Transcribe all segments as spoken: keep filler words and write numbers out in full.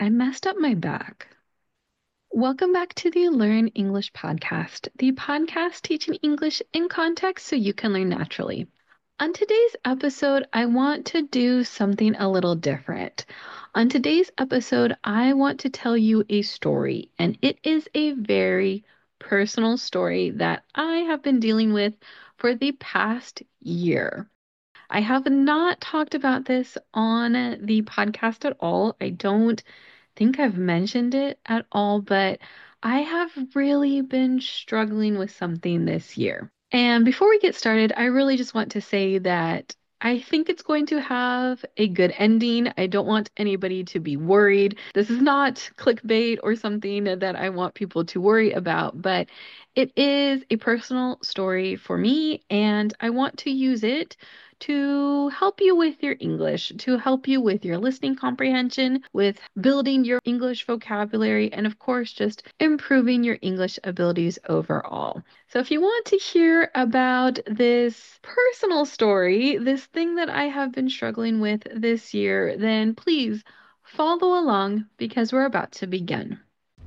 I messed up my back. Welcome back to the Learn English podcast, the podcast teaching English in context so you can learn naturally. On today's episode, I want to do something a little different. On today's episode, I want to tell you a story, and it is a very personal story that I have been dealing with for the past year. I have not talked about this on the podcast at all. I don't think I've mentioned it at all, but I have really been struggling with something this year. And before we get started, I really just want to say that I think it's going to have a good ending. I don't want anybody to be worried. This is not clickbait or something that I want people to worry about, but it is a personal story for me, and I want to use it to help you with your English, to help you with your listening comprehension, with building your English vocabulary, and of course, just improving your English abilities overall. So, if you want to hear about this personal story, this thing that I have been struggling with this year, then please follow along because we're about to begin.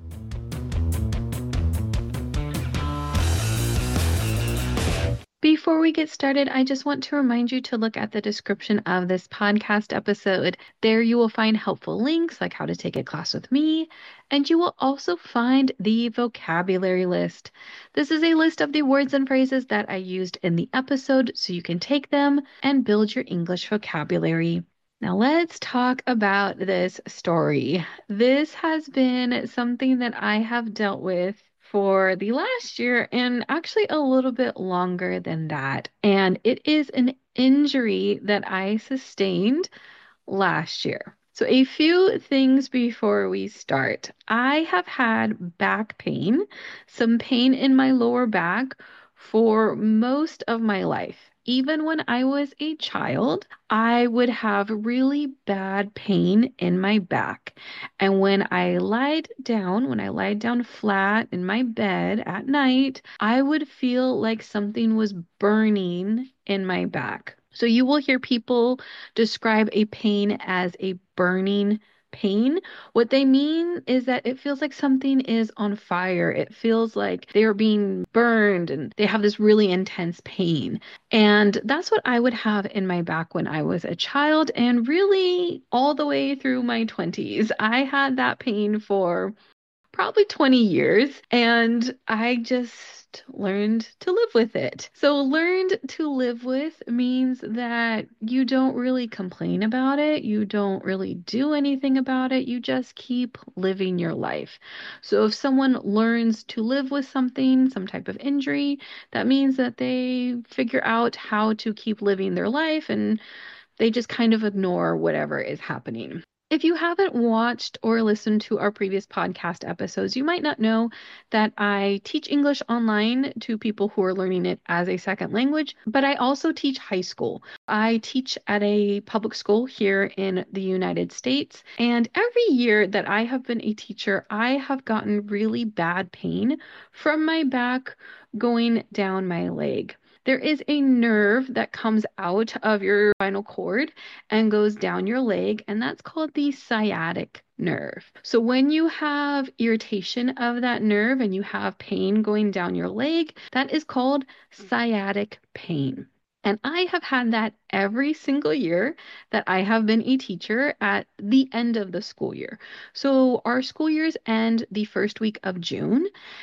Before we get started, I just want to remind you to look at the description of this podcast episode. There you will find helpful links like how to take a class with me, and you will also find the vocabulary list. This is a list of the words and phrases that I used in the episode so you can take them and build your English vocabulary. Now let's talk about this story. This has been something that I have dealt with for the last year and actually a little bit longer than that. And it is an injury that I sustained last year. So, a few things before we start. I have had back pain, some pain in my lower back for most of my life. Even when I was a child, I would have really bad pain in my back. And when I lied down, when I lied down flat in my bed at night, I would feel like something was burning in my back. So you will hear people describe a pain as a burning pain. What they mean is that it feels like something is on fire. It feels like they're being burned and they have this really intense pain. And that's what I would have in my back when I was a child and really all the way through my twenties. I had that pain for probably twenty years, and I just learned to live with it. So, learned to live with means that you don't really complain about it, you don't really do anything about it, you just keep living your life. So, if someone learns to live with something, some type of injury, that means that they figure out how to keep living their life and they just kind of ignore whatever is happening. If you haven't watched or listened to our previous podcast episodes, you might not know that I teach English online to people who are learning it as a second language, but I also teach high school. I teach at a public school here in the United States, and every year that I have been a teacher, I have gotten really bad pain from my back going down my leg. There is a nerve that comes out of your spinal cord and goes down your leg, and that's called the sciatic nerve. So when you have irritation of that nerve and you have pain going down your leg, that is called sciatic pain. And I have had that every single year that I have been a teacher at the end of the school year. So our school years end the first week of June,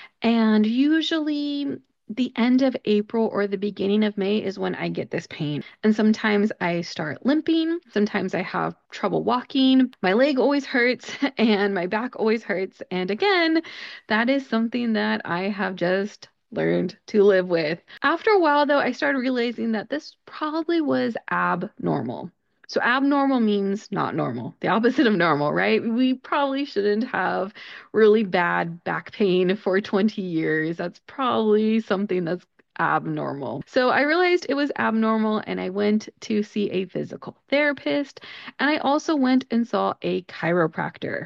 and usually the end of April or the beginning of May is when I get this pain. And sometimes I start limping. Sometimes I have trouble walking. My leg always hurts and my back always hurts. And again, that is something that I have just learned to live with. After a while, though, I started realizing that this probably was abnormal. So abnormal means not normal, the opposite of normal, right? We probably shouldn't have really bad back pain for twenty years. That's probably something that's abnormal. So I realized it was abnormal and I went to see a physical therapist and I also went and saw a chiropractor.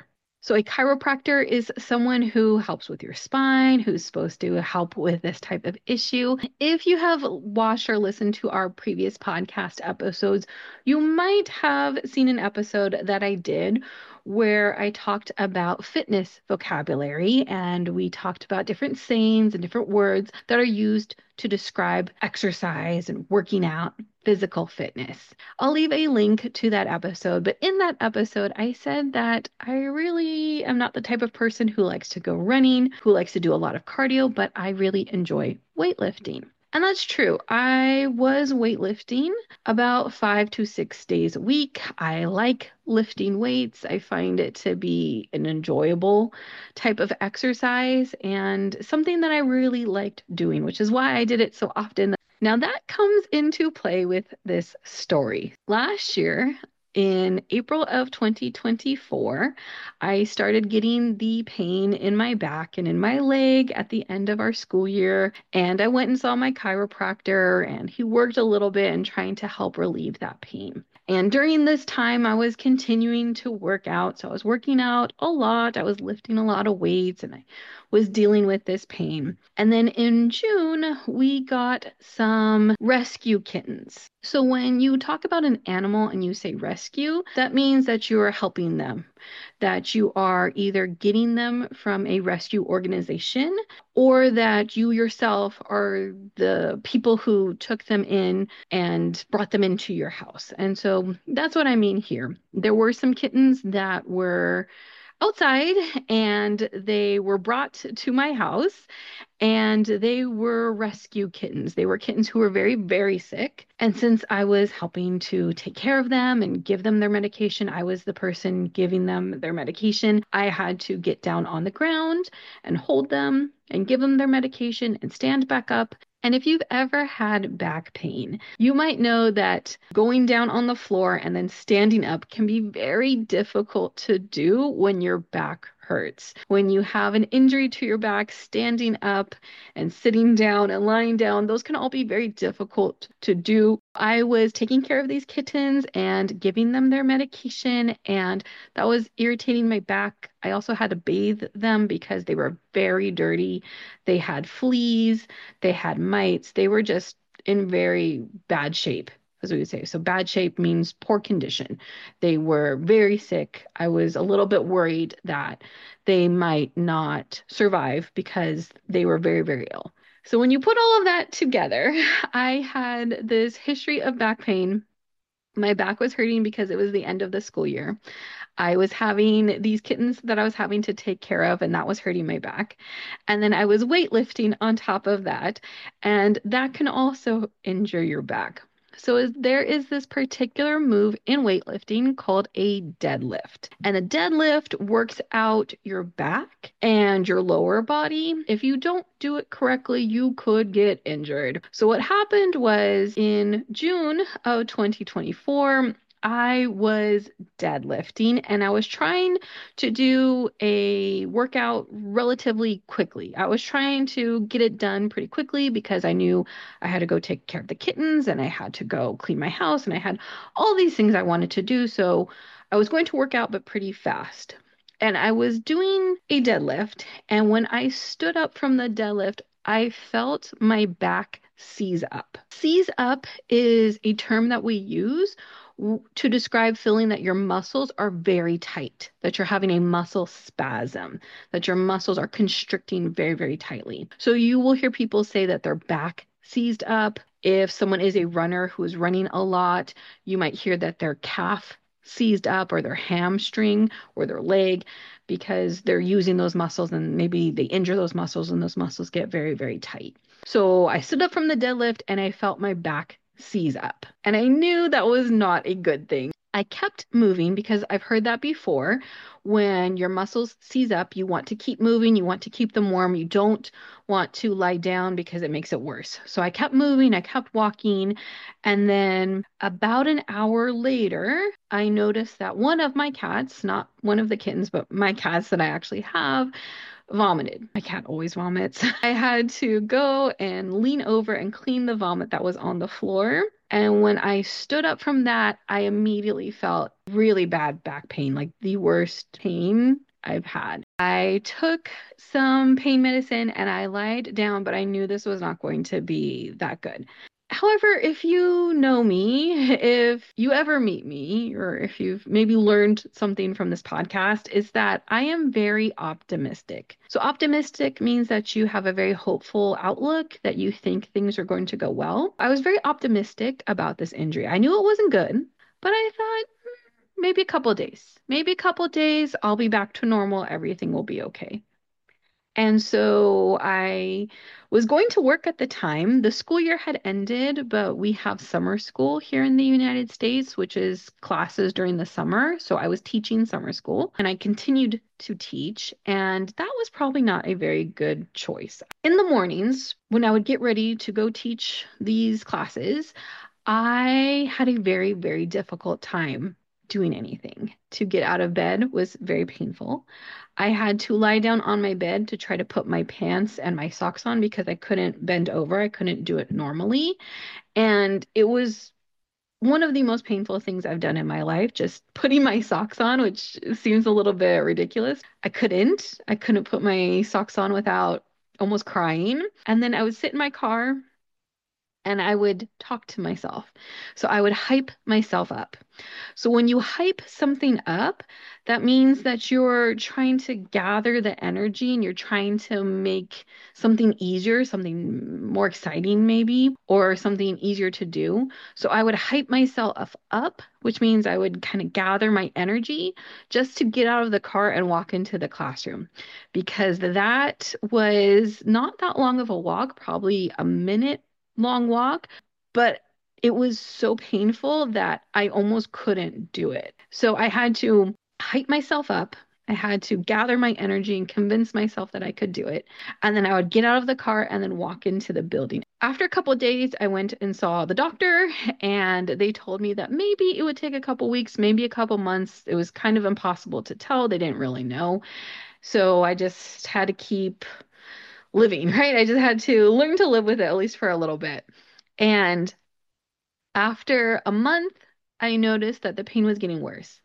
So a chiropractor is someone who helps with your spine, who's supposed to help with this type of issue. If you have watched or listened to our previous podcast episodes, you might have seen an episode that I did where I talked about fitness vocabulary, and we talked about different sayings and different words that are used to describe exercise and working out, physical fitness. I'll leave a link to that episode, but in that episode, I said that I really am not the type of person who likes to go running, who likes to do a lot of cardio, but I really enjoy weightlifting. And that's true. I was weightlifting about five to six days a week. I like lifting weights. I find it to be an enjoyable type of exercise and something that I really liked doing, which is why I did it so often. Now that comes into play with this story. Last year, in April of twenty twenty-four, I started getting the pain in my back and in my leg at the end of our school year. And I went and saw my chiropractor, and he worked a little bit in trying to help relieve that pain. And during this time, I was continuing to work out. So I was working out a lot. I was lifting a lot of weights, and I was dealing with this pain. And then in June, we got some rescue kittens. So when you talk about an animal and you say rescue, that means that you are helping them, that you are either getting them from a rescue organization or that you yourself are the people who took them in and brought them into your house. And so that's what I mean here. There were some kittens that were outside and they were brought to my house, and they were rescue kittens. They were kittens who were very, very sick. And since I was helping to take care of them and give them their medication, I was the person giving them their medication. I had to get down on the ground and hold them and give them their medication and stand back up. And if you've ever had back pain, you might know that going down on the floor and then standing up can be very difficult to do when your back hurts. When you have an injury to your back, standing up and sitting down and lying down, those can all be very difficult to do. I was taking care of these kittens and giving them their medication, and that was irritating my back. I also had to bathe them because they were very dirty. They had fleas, they had mites, they were just in very bad shape, as we would say. So bad shape means poor condition. They were very sick. I was a little bit worried that they might not survive because they were very, very ill. So when you put all of that together, I had this history of back pain. My back was hurting because it was the end of the school year. I was having these kittens that I was having to take care of, and that was hurting my back. And then I was weightlifting on top of that, and that can also injure your back. So is, there is this particular move in weightlifting called a deadlift. And a deadlift works out your back and your lower body. If you don't do it correctly, you could get injured. So what happened was in June of twenty twenty-four, I was deadlifting and I was trying to do a workout relatively quickly. I was trying to get it done pretty quickly because I knew I had to go take care of the kittens and I had to go clean my house and I had all these things I wanted to do. So I was going to work out, but pretty fast. And I was doing a deadlift. And when I stood up from the deadlift, I felt my back seize up. Seize up is a term that we use to describe feeling that your muscles are very tight, that you're having a muscle spasm, that your muscles are constricting very, very tightly. So you will hear people say that their back seized up. If someone is a runner who is running a lot, you might hear that their calf seized up or their hamstring or their leg because they're using those muscles and maybe they injure those muscles and those muscles get very, very tight. So I stood up from the deadlift and I felt my back seize up. And I knew that was not a good thing. I kept moving because I've heard that before. When your muscles seize up, you want to keep moving, you want to keep them warm, you don't want to lie down because it makes it worse. So I kept moving, I kept walking, and then about an hour later, I noticed that one of my cats, not one of the kittens, but my cats that I actually have, vomited. My cat always vomits. I had to go and lean over and clean the vomit that was on the floor. And when I stood up from that, I immediately felt really bad back pain, like the worst pain I've had. I took some pain medicine and I lied down, but I knew this was not going to be that good. However, if you know me, if you ever meet me, or if you've maybe learned something from this podcast, is that I am very optimistic. So, optimistic means that you have a very hopeful outlook, that you think things are going to go well. I was very optimistic about this injury. I knew it wasn't good, but I thought "Hmm, maybe a couple of days, maybe a couple of days, I'll be back to normal. Everything will be okay. And so I was going to work at the time. The school year had ended, but we have summer school here in the United States, which is classes during the summer. So I was teaching summer school and I continued to teach. And that was probably not a very good choice. In the mornings, when I would get ready to go teach these classes, I had a very, very difficult time doing anything. To get out of bed was very painful. I had to lie down on my bed to try to put my pants and my socks on because I couldn't bend over. I couldn't do it normally. And it was one of the most painful things I've done in my life, just putting my socks on, which seems a little bit ridiculous. I couldn't. I couldn't put my socks on without almost crying. And then I would sit in my car and I would talk to myself. So I would hype myself up. So when you hype something up, that means that you're trying to gather the energy and you're trying to make something easier, something more exciting maybe, or something easier to do. So I would hype myself up, which means I would kind of gather my energy just to get out of the car and walk into the classroom. Because that was not that long of a walk, probably a minute long walk, but it was so painful that I almost couldn't do it. So I had to hype myself up. I had to gather my energy and convince myself that I could do it. And then I would get out of the car and then walk into the building. After a couple of days, I went and saw the doctor, and they told me that maybe it would take a couple weeks, maybe a couple months. It was kind of impossible to tell. They didn't really know. So I just had to keep living, right? I just had to learn to live with it, at least for a little bit. And after a month, I noticed that the pain was getting worse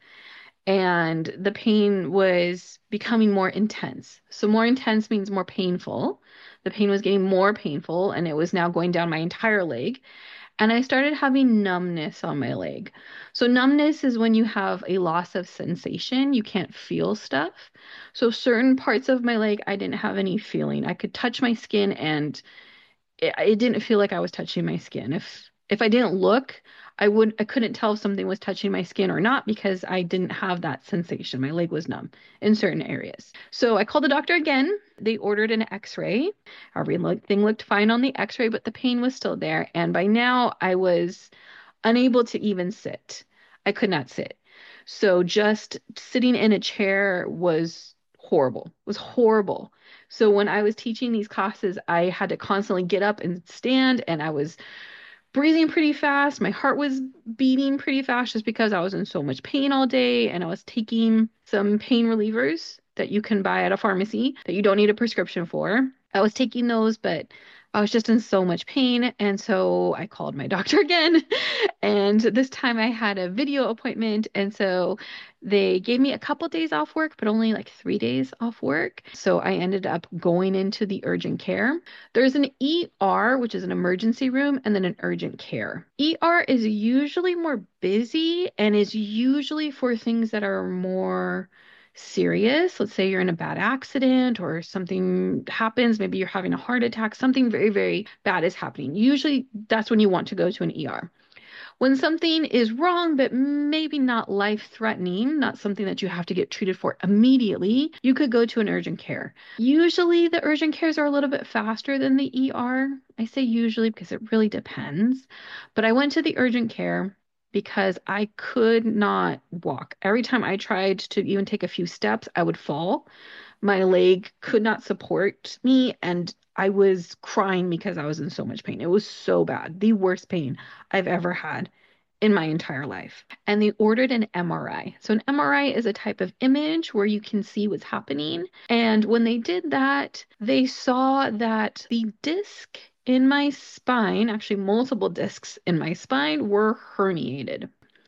and the pain was becoming more intense. So, more intense means more painful. The pain was getting more painful and it was now going down my entire leg. And I started having numbness on my leg. So, numbness is when you have a loss of sensation. You can't feel stuff. So, certain parts of my leg, I didn't have any feeling. I could touch my skin and it, it didn't feel like I was touching my skin. If if I didn't look, I would I couldn't tell if something was touching my skin or not because I didn't have that sensation. My leg was numb in certain areas. So I called the doctor again. They ordered an x-ray. Everything looked fine on the x-ray, but the pain was still there. And by now I was unable to even sit. I could not sit. So just sitting in a chair was horrible. It was horrible. So when I was teaching these classes, I had to constantly get up and stand, and I was breathing pretty fast. My heart was beating pretty fast just because I was in so much pain all day, and I was taking some pain relievers that you can buy at a pharmacy that you don't need a prescription for. I was taking those, but I was just in so much pain. And so I called my doctor again. And this time I had a video appointment. And so they gave me a couple days off work, but only like three days off work. So I ended up going into the urgent care. There's an E R, which is an emergency room, and then an urgent care. E R is usually more busy and is usually for things that are more serious. Let's say you're in a bad accident or something happens, maybe you're having a heart attack, something very, very bad is happening. Usually that's when you want to go to an E R. When something is wrong, but maybe not life-threatening, not something that you have to get treated for immediately, you could go to an urgent care. Usually the urgent cares are a little bit faster than the E R. I say usually because it really depends. But I went to the urgent care because I could not walk. Every time I tried to even take a few steps, I would fall. My leg could not support me, and I was crying because I was in so much pain. It was so bad, the worst pain I've ever had in my entire life. And they ordered an M R I. So, an M R I is a type of image where you can see what's happening. And when they did that, they saw that the disc in my spine, actually multiple discs in my spine, were herniated.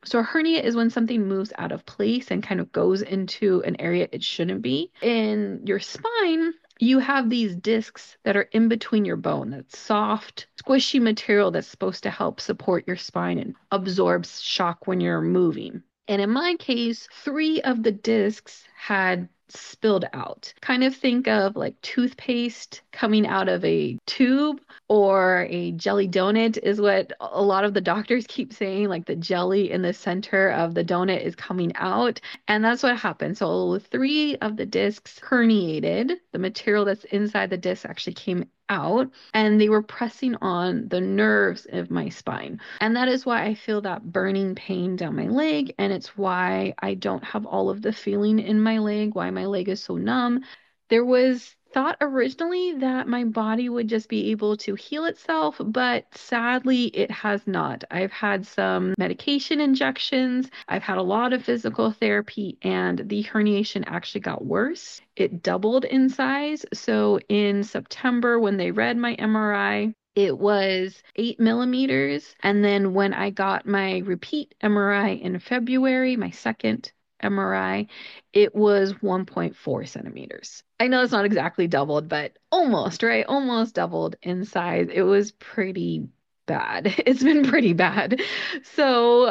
So a hernia is when something moves out of place and kind of goes into an area it shouldn't be. In your spine, you have these discs that are in between your bone, that's soft, squishy material that's supposed to help support your spine and absorbs shock when you're moving. And in my case, three of the discs had spilled out. Kind of think of like toothpaste coming out of a tube, or a jelly donut is what a lot of the doctors keep saying, like the jelly in the center of the donut is coming out. And that's what happened. So three of the discs herniated. The material that's inside the disc actually came out, and they were pressing on the nerves of my spine. And that is why I feel that burning pain down my leg. And it's why I don't have all of the feeling in my leg, why my leg is so numb. There was thought originally that my body would just be able to heal itself, but sadly, it has not. I've had some medication injections, I've had a lot of physical therapy, and the herniation actually got worse. It doubled in size. So in September, when they read my M R I, it was eight millimeters. And then when I got my repeat M R I in February, my second M R I, it was one point four centimeters. I know it's not exactly doubled, but almost, right? Almost doubled in size. It was pretty bad. It's been pretty bad. So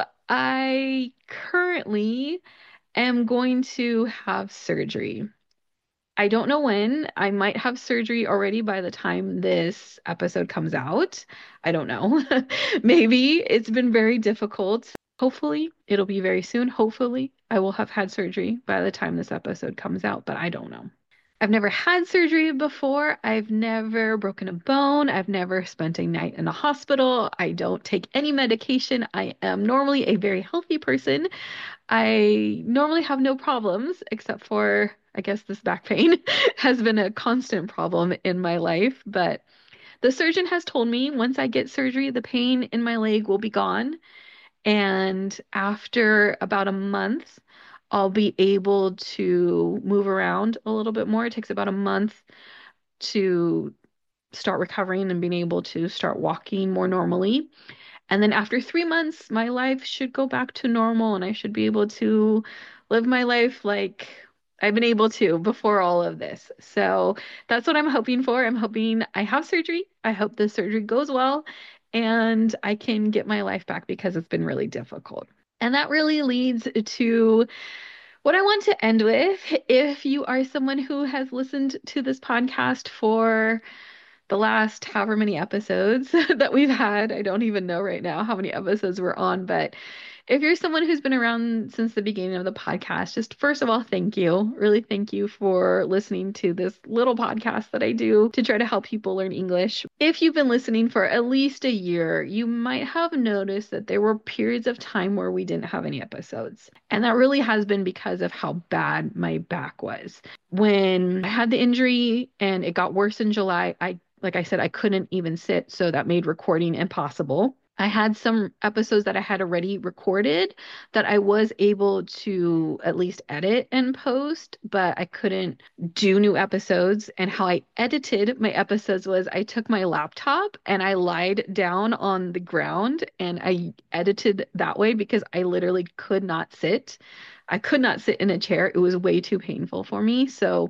I currently am going to have surgery. I don't know when. I might have surgery already by the time this episode comes out. I don't know. Maybe. It's been very difficult. Hopefully, it'll be very soon. Hopefully, I will have had surgery by the time this episode comes out, but I don't know. I've never had surgery before. I've never broken a bone. I've never spent a night in a hospital. I don't take any medication. I am normally a very healthy person. I normally have no problems except for, I guess, this back pain has been a constant problem in my life. But the surgeon has told me once I get surgery, the pain in my leg will be gone. And after about a month, I'll be able to move around a little bit more. It takes about a month to start recovering and being able to start walking more normally. And then after three months, my life should go back to normal and I should be able to live my life like I've been able to before all of this. So that's what I'm hoping for. I'm hoping I have surgery. I hope the surgery goes well and I can get my life back because it's been really difficult. And that really leads to what I want to end with. If you are someone who has listened to this podcast for the last however many episodes that we've had. I don't even know right now how many episodes we're on, but if you're someone who's been around since the beginning of the podcast, just first of all, thank you. Really thank you for listening to this little podcast that I do to try to help people learn English. If you've been listening for at least a year, you might have noticed that there were periods of time where we didn't have any episodes. And that really has been because of how bad my back was. When I had the injury and it got worse in July, I like I said, I couldn't even sit, so that made recording impossible. I had some episodes that I had already recorded that I was able to at least edit and post, but I couldn't do new episodes. And how I edited my episodes was I took my laptop and I lied down on the ground and I edited that way because I literally could not sit. I could not sit in a chair. It was way too painful for me. So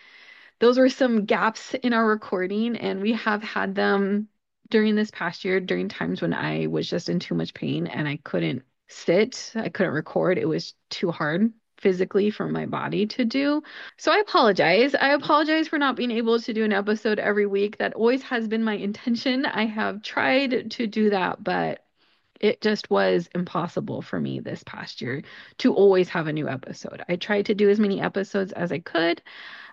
those were some gaps in our recording, and we have had them during this past year, during times when I was just in too much pain and I couldn't sit, I couldn't record. It was too hard physically for my body to do. So I apologize. I apologize for not being able to do an episode every week. That always has been my intention. I have tried to do that, but it just was impossible for me this past year to always have a new episode. I tried to do as many episodes as I could.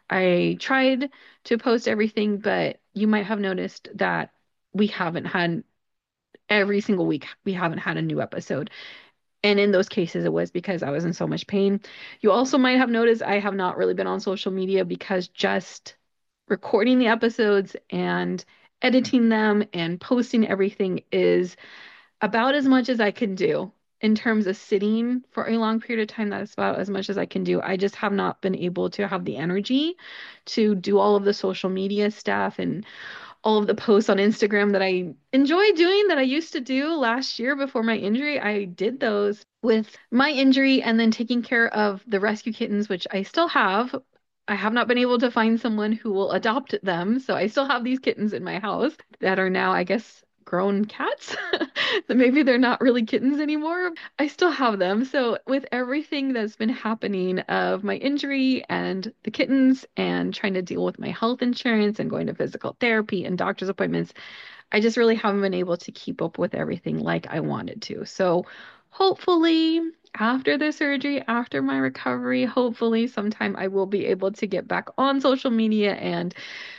I tried to post everything, but you might have noticed that we haven't had every single week, we haven't had a new episode. And in those cases, it was because I was in so much pain. You also might have noticed I have not really been on social media because just recording the episodes and editing them and posting everything is about as much as I can do. In terms of sitting for a long period of time, that's about as much as I can do. I just have not been able to have the energy to do all of the social media stuff and all of the posts on Instagram that I enjoy doing that I used to do last year before my injury. I did those with my injury and then taking care of the rescue kittens, which I still have. I have not been able to find someone who will adopt them. So I still have these kittens in my house that are now, I guess, grown cats. Maybe they're not really kittens anymore. I still have them. So with everything that's been happening of my injury and the kittens and trying to deal with my health insurance and going to physical therapy and doctor's appointments, I just really haven't been able to keep up with everything like I wanted to. So hopefully after the surgery, after my recovery, hopefully sometime I will be able to get back on social media and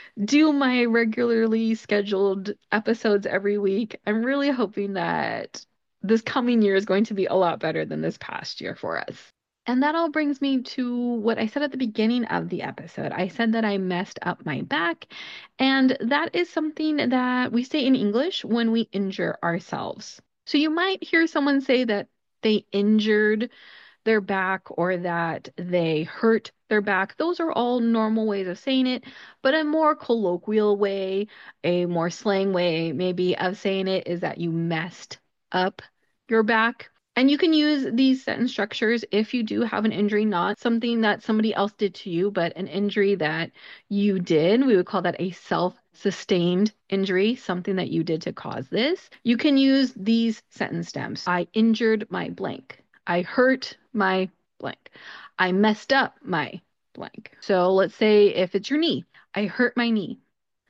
do my regularly scheduled episodes every week. I'm really hoping that this coming year is going to be a lot better than this past year for us. And that all brings me to what I said at the beginning of the episode. I said that I messed up my back, and that is something that we say in English when we injure ourselves. So you might hear someone say that they injured their back or that they hurt their back. Those are all normal ways of saying it, but a more colloquial way, a more slang way, maybe of saying it is that you messed up your back. And you can use these sentence structures if you do have an injury, not something that somebody else did to you, but an injury that you did. We would call that a self-sustained injury, something that you did to cause this. You can use these sentence stems. I injured my blank. I hurt my blank. I messed up my blank. So let's say if it's your knee, I hurt my knee.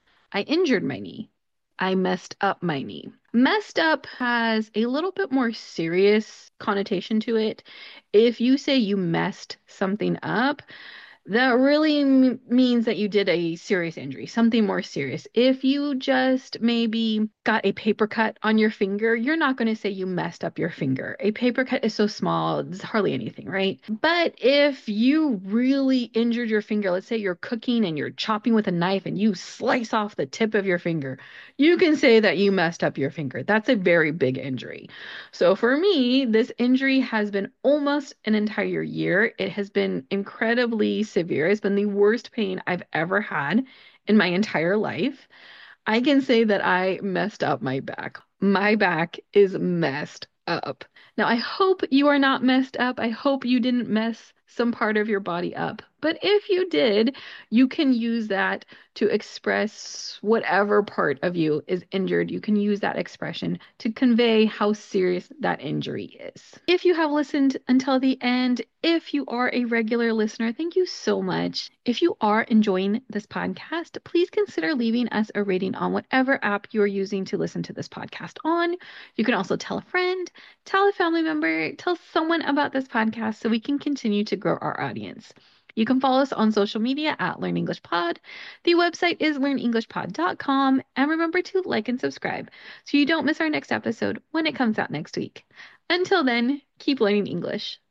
I injured my knee. I messed up my knee. Messed up has a little bit more serious connotation to it. If you say you messed something up, that really m- means that you did a serious injury, something more serious. If you just maybe got a paper cut on your finger, you're not going to say you messed up your finger. A paper cut is so small, it's hardly anything, right? But if you really injured your finger, let's say you're cooking and you're chopping with a knife and you slice off the tip of your finger, you can say that you messed up your finger. That's a very big injury. So for me, this injury has been almost an entire year. It has been incredibly severe. It's been the worst pain I've ever had in my entire life. I can say that I messed up my back. My back is messed up. Now, I hope you are not messed up. I hope you didn't mess some part of your body up. But if you did, you can use that to express whatever part of you is injured. You can use that expression to convey how serious that injury is. If you have listened until the end, if you are a regular listener, thank you so much. If you are enjoying this podcast, please consider leaving us a rating on whatever app you're using to listen to this podcast on. You can also tell a friend, tell a family member, tell someone about this podcast so we can continue to grow our audience. You can follow us on social media at Learn English Pod. The website is learn english pod dot com. And remember to like and subscribe so you don't miss our next episode when it comes out next week. Until then, keep learning English.